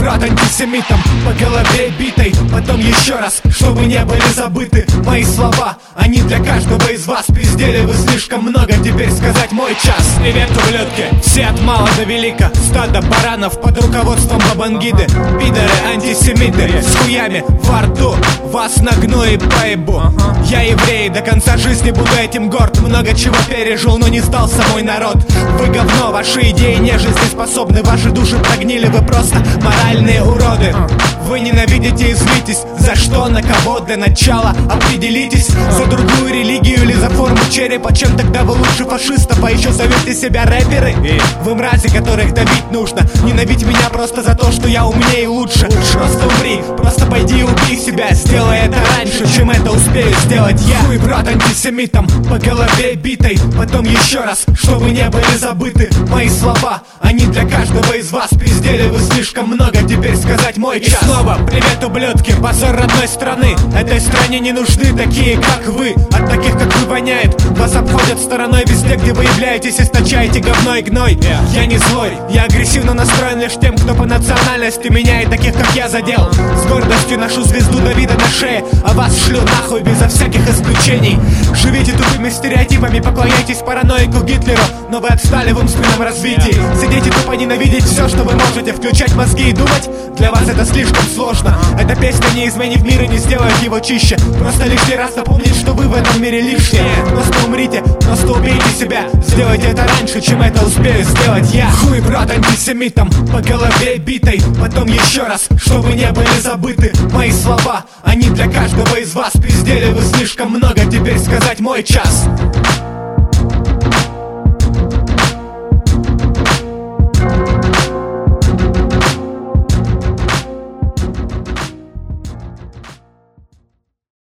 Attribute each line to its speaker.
Speaker 1: в рот антисемитам, по голове битой. Потом еще раз, чтобы не были забыты мои слова. Они для каждого из вас. Пиздели вы слишком много, теперь сказать мой час. Привет, ублюдки, все от мала до велика. Стадо баранов под руководством Бабангиды. Пидоры, антисемиты, с хуями во рту. Вас нагну и поебу. Я еврей, до конца жизни буду этим горд. Много чего пережил, но не сдался мой народ. Вы говно, ваши идеи не жизнеспособны. Ваши души прогнили, вы просто моральные уроды. Вы ненавидите и злитесь. За что, на кого, для начала определитесь. За другую религию или за форму черепа. Чем тогда вы лучше фашистов, а еще зовете себя рэперы? Вы мрази, которых давить нужно. Ненавидь меня просто за то, что я умнее и лучше. Просто умри, просто пойди и убей себя. Сделай это раньше, чем это успею сделать я. Хуй в рот антисемитам, по голове битой. Потом еще раз, чтобы не были забыты мои слова. Они для каждого из вас. Пиздели вы слишком много, теперь сказать мой час. И снова привет, ублюдки, позор родной страны. Этой стране не нужны такие, как вы. От таких, как вы, воняет. Вас обходят стороной везде, где вы являетесь, источаете говно и гной. Я не злой, я агрессивно настроен лишь тем, кто по национальности меня и таких, как я, задел. С гордостью ношу звезду Давида на шее, а вас шлю нахуй безо всяких исключений. Живите тупыми стереотипами, поклоняйтесь параноику Гитлеру, но вы отстали в умственном развитии. Сидите тупо ненавидеть все, что вы можете, включать мозги и думать. Для вас это слишком сложно. Эта песня не изменит мир и не сделает его чище. Просто лишний раз напомнить, что вы в этом мире лишние. Просто умрите, просто убейте себя. Сделайте это раньше, чем это успею сделать я. Хуй в рот антисемитам, по голове битой. Потом еще раз, чтобы не были забыты мои слова. Они для каждого из вас. Пиздели вы слишком много, теперь сказать мой час.